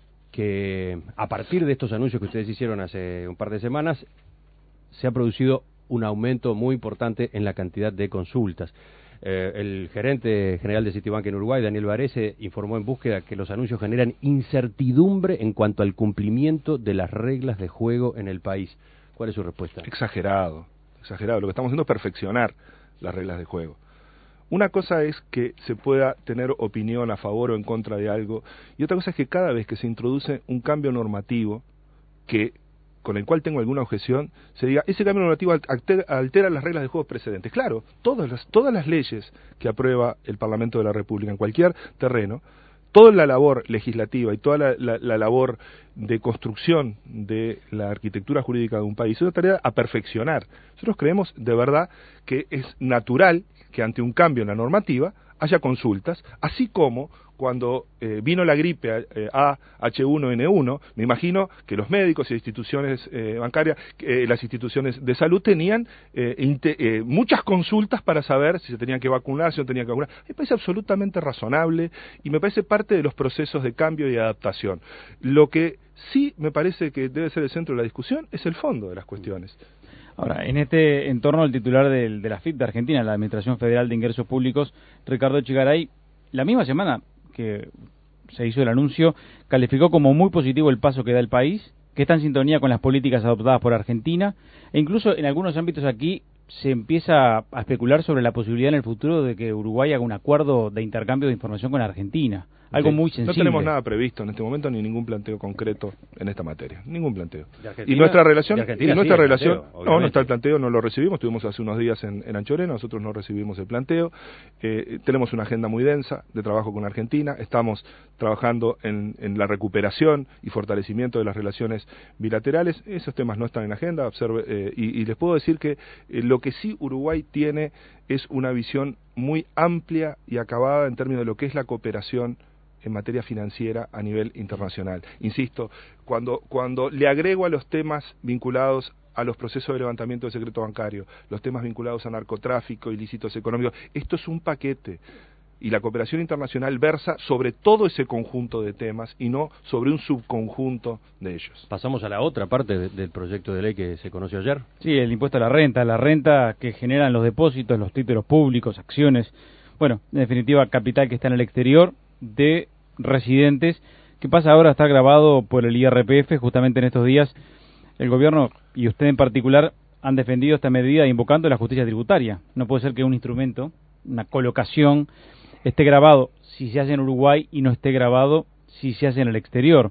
que a partir de estos anuncios que ustedes hicieron hace un par de semanas se ha producido un aumento muy importante en la cantidad de consultas. Eh, el gerente general de Citibank en Uruguay, Daniel Varese, informó en Búsqueda que los anuncios generan incertidumbre en cuanto al cumplimiento de las reglas de juego en el país. ¿Cuál es su respuesta? Exagerado, exagerado. Lo que estamos haciendo es perfeccionar las reglas de juego. Una cosa es que se pueda tener opinión a favor o en contra de algo, y otra cosa es que cada vez que se introduce un cambio normativo que con el cual tengo alguna objeción, se diga, ese cambio normativo altera, altera las reglas de juego precedentes. Claro, todas las, todas las leyes que aprueba el Parlamento de la República en cualquier terreno, toda la labor legislativa y toda la, la, la labor de construcción de la arquitectura jurídica de un país es una tarea a perfeccionar. Nosotros creemos de verdad que es natural que ante un cambio en la normativa haya consultas, así como cuando eh, vino la gripe eh, A H uno N uno, me imagino que los médicos y instituciones eh, bancarias, eh, las instituciones de salud tenían eh, eh, muchas consultas para saber si se tenían que vacunar, si no tenían que vacunar. Me parece absolutamente razonable y me parece parte de los procesos de cambio y adaptación. Lo que sí me parece que debe ser el centro de la discusión es el fondo de las cuestiones. Ahora, en este entorno, el titular del, de la A F I P de Argentina, la Administración Federal de Ingresos Públicos, Ricardo Echegaray, la misma semana que se hizo el anuncio, calificó como muy positivo el paso que da el país, que está en sintonía con las políticas adoptadas por Argentina, e incluso en algunos ámbitos aquí se empieza a especular sobre la posibilidad en el futuro de que Uruguay haga un acuerdo de intercambio de información con Argentina. Algo sí, muy sensible. No tenemos nada previsto en este momento, ni ningún planteo concreto en esta materia. Ningún planteo. Y nuestra relación, y nuestra sí, relación, planteo, no, no está el planteo, no lo recibimos. Estuvimos hace unos días en, en Anchorena, nosotros no recibimos el planteo. Eh, tenemos una agenda muy densa de trabajo con Argentina. Estamos trabajando en, en la recuperación y fortalecimiento de las relaciones bilaterales. Esos temas no están en agenda. Observe, eh, y, y les puedo decir que eh, lo que sí Uruguay tiene es una visión muy amplia y acabada en términos de lo que es la cooperación en materia financiera a nivel internacional. Insisto, cuando, cuando le agrego a los temas vinculados a los procesos de levantamiento del secreto bancario, los temas vinculados a narcotráfico, ilícitos económicos, esto es un paquete. Y la cooperación internacional versa sobre todo ese conjunto de temas y no sobre un subconjunto de ellos. Pasamos a la otra parte de, del proyecto de ley que se conoció ayer. Sí, el impuesto a la renta, la renta que generan los depósitos, los títulos públicos, acciones, bueno, en definitiva, capital que está en el exterior de residentes, que pasa ahora a estar grabado por el I R P F. Justamente en estos días el gobierno y usted en particular han defendido esta medida invocando la justicia tributaria. No puede ser que un instrumento, una colocación, esté grabado si se hace en Uruguay y no esté grabado si se hace en el exterior.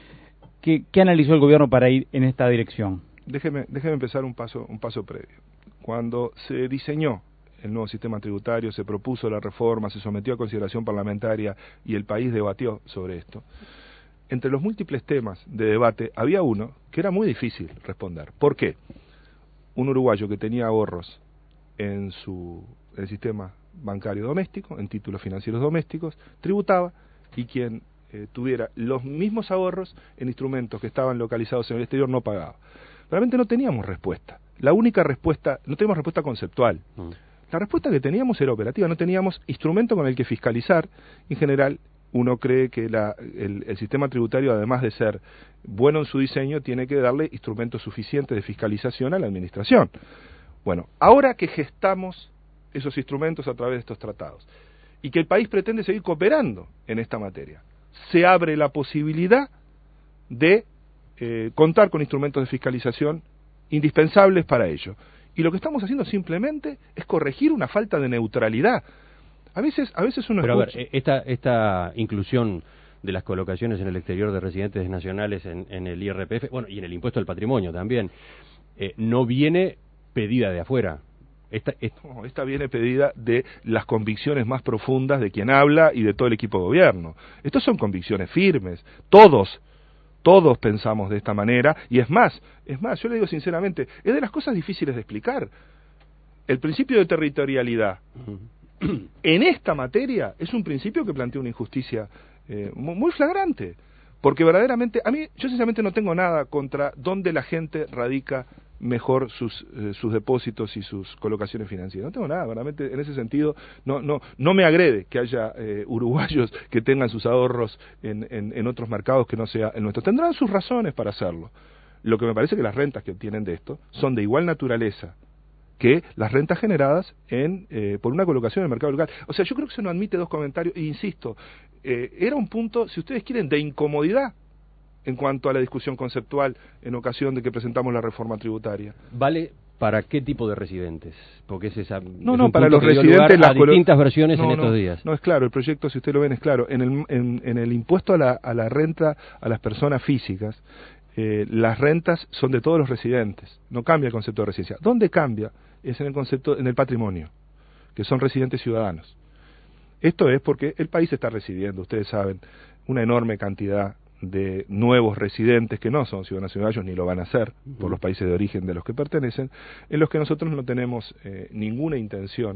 ¿Qué, qué analizó el gobierno para ir en esta dirección? Déjeme, déjeme empezar un paso, un paso previo. Cuando se diseñó el nuevo sistema tributario, se propuso la reforma, se sometió a consideración parlamentaria y el país debatió sobre esto. Entre los múltiples temas de debate había uno que era muy difícil responder. ¿Por qué? Un uruguayo que tenía ahorros en su en el sistema bancario doméstico, en títulos financieros domésticos, tributaba, y quien eh, tuviera los mismos ahorros en instrumentos que estaban localizados en el exterior no pagaba. Realmente no teníamos respuesta. La única respuesta, no teníamos respuesta conceptual. Mm. La respuesta que teníamos era operativa, no teníamos instrumento con el que fiscalizar. En general, uno cree que la, el, el sistema tributario, además de ser bueno en su diseño, tiene que darle instrumentos suficientes de fiscalización a la administración. Bueno, ahora que gestamos esos instrumentos a través de estos tratados y que el país pretende seguir cooperando en esta materia, se abre la posibilidad de eh, contar con instrumentos de fiscalización indispensables para ello. Y lo que estamos haciendo simplemente es corregir una falta de neutralidad. A veces, a veces uno Pero escucha... a ver, esta, esta inclusión de las colocaciones en el exterior de residentes nacionales en, en el I R P F, bueno, y en el impuesto al patrimonio también, eh, no viene pedida de afuera. Esta, esta... No, esta viene pedida de las convicciones más profundas de quien habla y de todo el equipo de gobierno. Estas son convicciones firmes. Todos, todos pensamos de esta manera, y es más, es más, yo le digo sinceramente, es de las cosas difíciles de explicar. El principio de territorialidad en esta materia es un principio que plantea una injusticia eh, muy flagrante, porque verdaderamente, a mí, yo sinceramente no tengo nada contra donde la gente radica mejor sus eh, sus depósitos y sus colocaciones financieras. No tengo nada, verdaderamente, en ese sentido, no no no me agrede que haya eh, uruguayos que tengan sus ahorros en, en, en otros mercados que no sea el nuestro. Tendrán sus razones para hacerlo. Lo que me parece que las rentas que obtienen de esto son de igual naturaleza que las rentas generadas en eh, por una colocación en el mercado local. O sea, yo creo que eso no admite dos comentarios, e insisto, eh, era un punto, si ustedes quieren, de incomodidad en cuanto a la discusión conceptual en ocasión de que presentamos la reforma tributaria. ¿Vale para qué tipo de residentes? Porque es esa, no, es no, un para punto los que dio residentes lugar a las distintas versiones no, en estos no, días. No, es claro, el proyecto, si usted lo ven, es claro. En el, en, en el impuesto a la, a la renta a las personas físicas, eh, las rentas son de todos los residentes. No cambia el concepto de residencia. ¿Dónde cambia? Es en el concepto, en el patrimonio, que son residentes ciudadanos. Esto es porque el país está recibiendo, ustedes saben, una enorme cantidad de nuevos residentes que no son ciudadanos uruguayos ni lo van a ser uh-huh. por los países de origen de los que pertenecen, en los que nosotros no tenemos eh, ninguna intención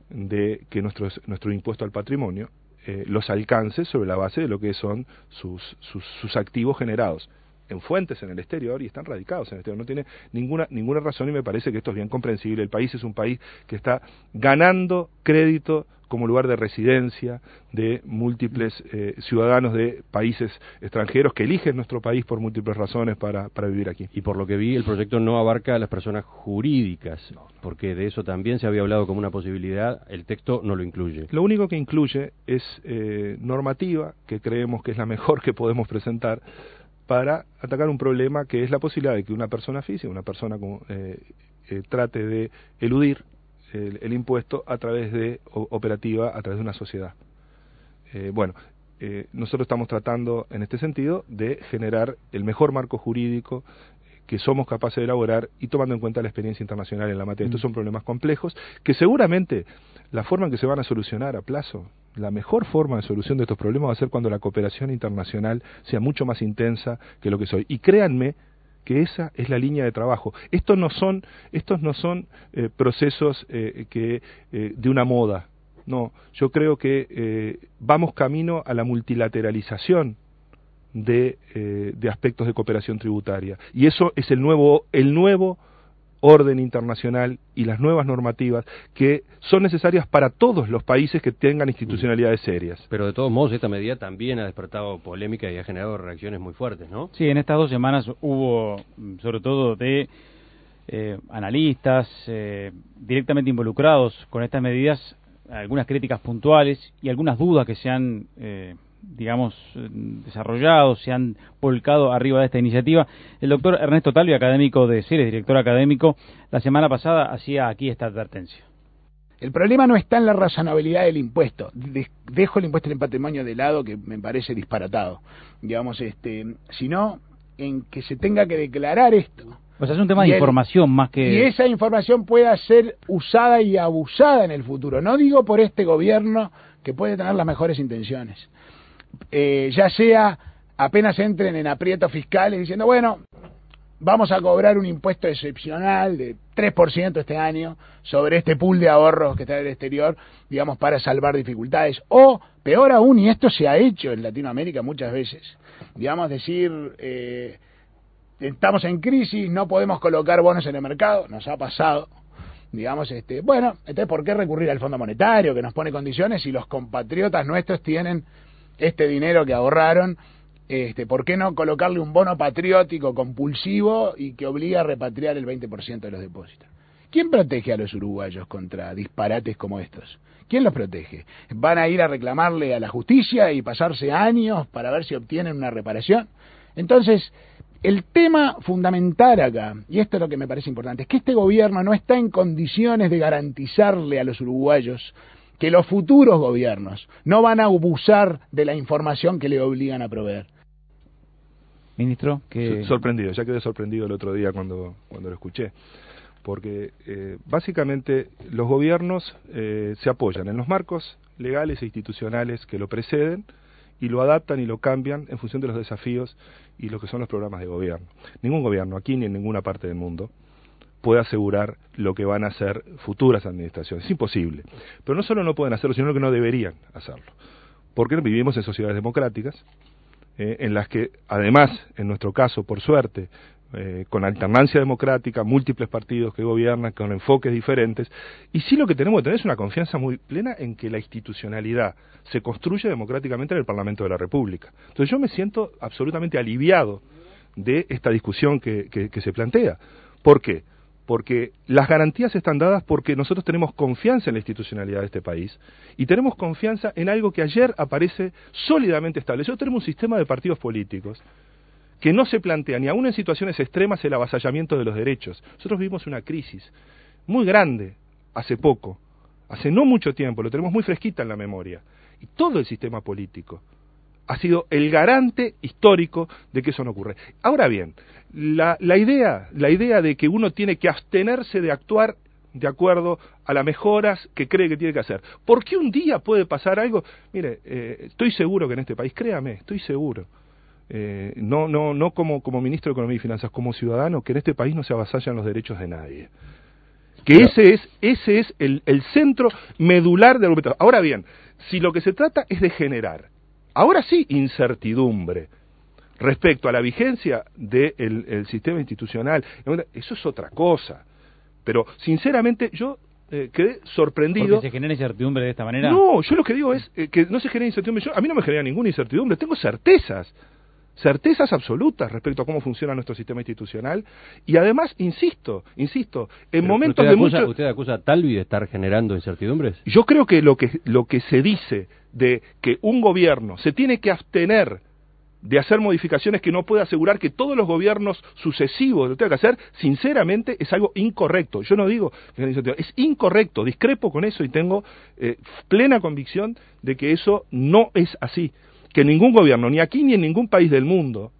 de que nuestros, nuestro impuesto al patrimonio eh, los alcance sobre la base de lo que son sus, sus, sus activos generados en fuentes en el exterior y están radicados en el exterior. No tiene ninguna ninguna razón y me parece que esto es bien comprensible. El país es un país que está ganando crédito como lugar de residencia de múltiples eh, ciudadanos de países extranjeros que eligen nuestro país por múltiples razones para, para vivir aquí. Y por lo que vi, el proyecto no abarca a las personas jurídicas, no. porque de eso también se había hablado como una posibilidad, el texto no lo incluye. Lo único que incluye es eh, normativa, que creemos que es la mejor que podemos presentar, para atacar un problema que es la posibilidad de que una persona física, una persona como, eh, eh, trate de eludir el, el impuesto a través de o, operativa, a través de una sociedad. Eh, bueno, eh, nosotros estamos tratando en este sentido de generar el mejor marco jurídico que somos capaces de elaborar y tomando en cuenta la experiencia internacional en la materia. Mm. Estos son problemas complejos que seguramente la forma en que se van a solucionar a plazo, la mejor forma de solución de estos problemas va a ser cuando la cooperación internacional sea mucho más intensa que lo que soy. Y créanme que esa es la línea de trabajo. Estos no son, estos no son eh, procesos eh, que eh, de una moda. No, yo creo que eh, vamos camino a la multilateralización de, eh, de aspectos de cooperación tributaria. Y eso es el nuevo, el nuevo orden internacional y las nuevas normativas que son necesarias para todos los países que tengan institucionalidades serias. Pero de todos modos esta medida también ha despertado polémica y ha generado reacciones muy fuertes, ¿no? Sí, en estas dos semanas hubo, sobre todo de eh, analistas eh, directamente involucrados con estas medidas, algunas críticas puntuales y algunas dudas que se han eh, digamos, desarrollado, se han volcado arriba de esta iniciativa. El doctor Ernesto Talvi, académico de Ceres, director académico, la semana pasada hacía aquí esta advertencia. El problema no está en la razonabilidad del impuesto. De- dejo el impuesto en patrimonio de lado, que me parece disparatado, digamos, este, sino en que se tenga que declarar esto. O sea, es un tema Y de el- información más que... Y esa información pueda ser usada y abusada en el futuro. No digo por este gobierno, que puede tener las mejores intenciones. Eh, ya sea apenas entren en aprietos fiscales diciendo, bueno, vamos a cobrar un impuesto excepcional de tres por ciento este año sobre este pool de ahorros que está en el exterior, digamos, para salvar dificultades. O, peor aún, y esto se ha hecho en Latinoamérica muchas veces, digamos, decir, eh, estamos en crisis, no podemos colocar bonos en el mercado, nos ha pasado. Digamos, este, bueno, entonces, ¿por qué recurrir al Fondo Monetario, que nos pone condiciones, si los compatriotas nuestros tienen este dinero que ahorraron, este, ¿por qué no colocarle un bono patriótico compulsivo y que obliga a repatriar el veinte por ciento de los depósitos? ¿Quién protege a los uruguayos contra disparates como estos? ¿Quién los protege? ¿Van a ir a reclamarle a la justicia y pasarse años para ver si obtienen una reparación? Entonces, el tema fundamental acá, y esto es lo que me parece importante, es que este gobierno no está en condiciones de garantizarle a los uruguayos que los futuros gobiernos no van a abusar de la información que le obligan a proveer. Ministro, que... Sorprendido, ya quedé sorprendido el otro día cuando, cuando lo escuché. Porque eh, básicamente los gobiernos eh, se apoyan en los marcos legales e institucionales que lo preceden y lo adaptan y lo cambian en función de los desafíos y lo que son los programas de gobierno. Ningún gobierno, aquí ni en ninguna parte del mundo, puede asegurar lo que van a hacer futuras administraciones. Es imposible. Pero no solo no pueden hacerlo, sino que no deberían hacerlo. Porque vivimos en sociedades democráticas, eh, en las que, además, en nuestro caso, por suerte, Eh, con alternancia democrática, múltiples partidos que gobiernan, con enfoques diferentes, y sí lo que tenemos que tener es una confianza muy plena en que la institucionalidad se construye democráticamente en el Parlamento de la República. Entonces yo me siento absolutamente aliviado de esta discusión que, que, que se plantea. ¿Por qué? Porque las garantías están dadas porque nosotros tenemos confianza en la institucionalidad de este país y tenemos confianza en algo que ayer aparece sólidamente establecido. Tenemos un sistema de partidos políticos que no se plantea ni aún en situaciones extremas el avasallamiento de los derechos. Nosotros vivimos una crisis muy grande hace poco, hace no mucho tiempo, lo tenemos muy fresquita en la memoria, y todo el sistema político ha sido el garante histórico de que eso no ocurre. Ahora bien, la, la idea, la idea de que uno tiene que abstenerse de actuar de acuerdo a las mejoras que cree que tiene que hacer. ¿Por qué un día puede pasar algo? Mire, eh, estoy seguro que en este país, créame, estoy seguro, Eh, no no no como como ministro de Economía y Finanzas, como ciudadano, que en este país no se avasallan los derechos de nadie, que no. ese es ese es el, el centro medular del argumento. Ahora bien, si lo que se trata es de generar, ahora sí, incertidumbre respecto a la vigencia del el sistema institucional, eso es otra cosa, pero sinceramente yo Eh, quedé sorprendido. ¿Porque se genera incertidumbre de esta manera? No, yo lo que digo es eh, que no se genera incertidumbre. Yo, a mí no me genera ninguna incertidumbre, tengo certezas. certezas absolutas respecto a cómo funciona nuestro sistema institucional, y además, insisto, insisto, en Pero momentos usted de acusa, mucho... ¿Usted acusa a Talvi de estar generando incertidumbres? Yo creo que lo que lo que se dice de que un gobierno se tiene que abstener de hacer modificaciones que no puede asegurar que todos los gobiernos sucesivos lo tengan que hacer, sinceramente es algo incorrecto. Yo no digo que es incorrecto, discrepo con eso y tengo eh, plena convicción de que eso no es así, que ningún gobierno, ni aquí ni en ningún país del mundo,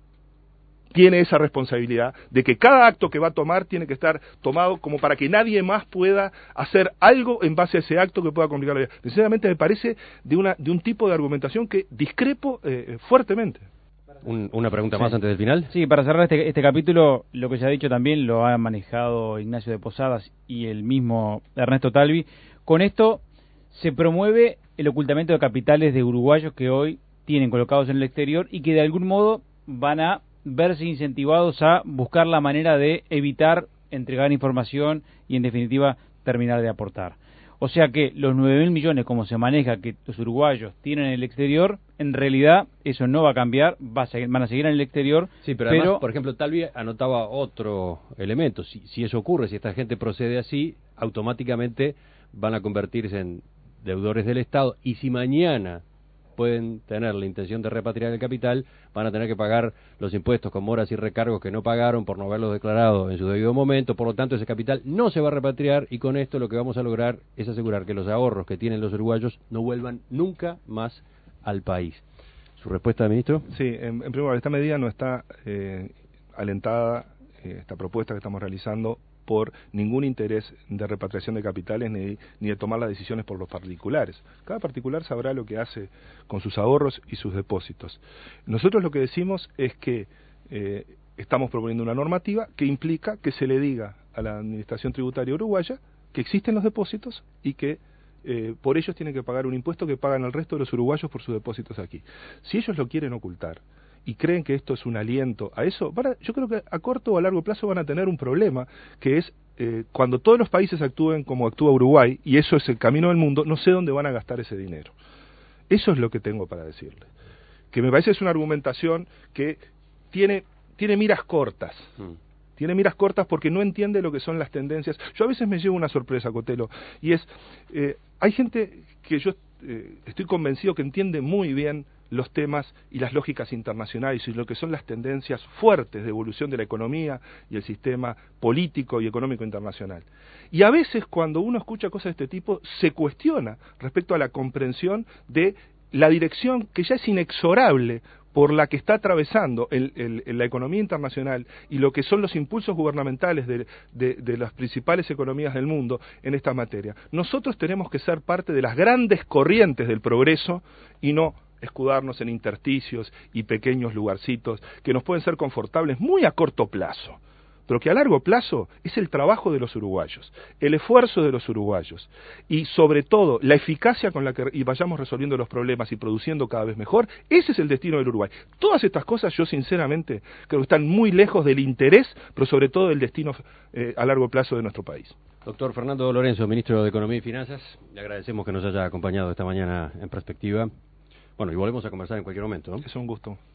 tiene esa responsabilidad de que cada acto que va a tomar tiene que estar tomado como para que nadie más pueda hacer algo en base a ese acto que pueda complicar la vida. Sinceramente me parece de una de un tipo de argumentación que discrepo eh, fuertemente. Un, una pregunta sí. más antes del final. Sí, para cerrar este, este capítulo, lo que se ha dicho también lo ha manejado Ignacio de Posadas y el mismo Ernesto Talvi. Con esto se promueve el ocultamiento de capitales de uruguayos que hoy tienen colocados en el exterior y que de algún modo van a verse incentivados a buscar la manera de evitar entregar información y en definitiva terminar de aportar. O sea que los nueve mil millones como se maneja que los uruguayos tienen en el exterior, en realidad eso no va a cambiar, va a seguir, van a seguir en el exterior. Sí, pero, pero además, por ejemplo, Talvi anotaba otro elemento. Si, si eso ocurre, si esta gente procede así, automáticamente van a convertirse en deudores del Estado, y si mañana pueden tener la intención de repatriar el capital, van a tener que pagar los impuestos con moras y recargos que no pagaron por no haberlos declarado en su debido momento. Por lo tanto, ese capital no se va a repatriar, y con esto lo que vamos a lograr es asegurar que los ahorros que tienen los uruguayos no vuelvan nunca más al país. ¿Su respuesta, ministro? Sí, en, en primer lugar, esta medida no está eh, alentada, eh, esta propuesta que estamos realizando, por ningún interés de repatriación de capitales ni, ni de tomar las decisiones por los particulares. Cada particular sabrá lo que hace con sus ahorros y sus depósitos. Nosotros lo que decimos es que eh, estamos proponiendo una normativa que implica que se le diga a la Administración Tributaria Uruguaya que existen los depósitos y que eh, por ellos tienen que pagar un impuesto que pagan el resto de los uruguayos por sus depósitos aquí. Si ellos lo quieren ocultar y creen que esto es un aliento a eso, van a, yo creo que a corto o a largo plazo van a tener un problema, que es eh, cuando todos los países actúen como actúa Uruguay, y eso es el camino del mundo, no sé dónde van a gastar ese dinero. Eso es lo que tengo para decirles. que me parece es una argumentación que tiene, tiene miras cortas. Mm. Tiene miras cortas porque no entiende lo que son las tendencias. Yo a veces me llevo una sorpresa, Cotelo, y es, eh, hay gente que yo eh, estoy convencido que entiende muy bien los temas y las lógicas internacionales y lo que son las tendencias fuertes de evolución de la economía y el sistema político y económico internacional. Y a veces cuando uno escucha cosas de este tipo, se cuestiona respecto a la comprensión de la dirección que ya es inexorable por la que está atravesando el, el, el, la economía internacional y lo que son los impulsos gubernamentales de, de, de las principales economías del mundo en esta materia. Nosotros tenemos que ser parte de las grandes corrientes del progreso y no escudarnos en intersticios y pequeños lugarcitos que nos pueden ser confortables muy a corto plazo, pero que a largo plazo es el trabajo de los uruguayos, el esfuerzo de los uruguayos y sobre todo la eficacia con la que y vayamos resolviendo los problemas y produciendo cada vez mejor. Ese es el destino del Uruguay. Todas estas cosas yo sinceramente creo que están muy lejos del interés, pero sobre todo del destino eh, a largo plazo de nuestro país. Doctor Fernando Lorenzo, ministro de Economía y Finanzas, le agradecemos que nos haya acompañado esta mañana en Perspectiva. Bueno, y volvemos a conversar en cualquier momento, ¿no? Es un gusto.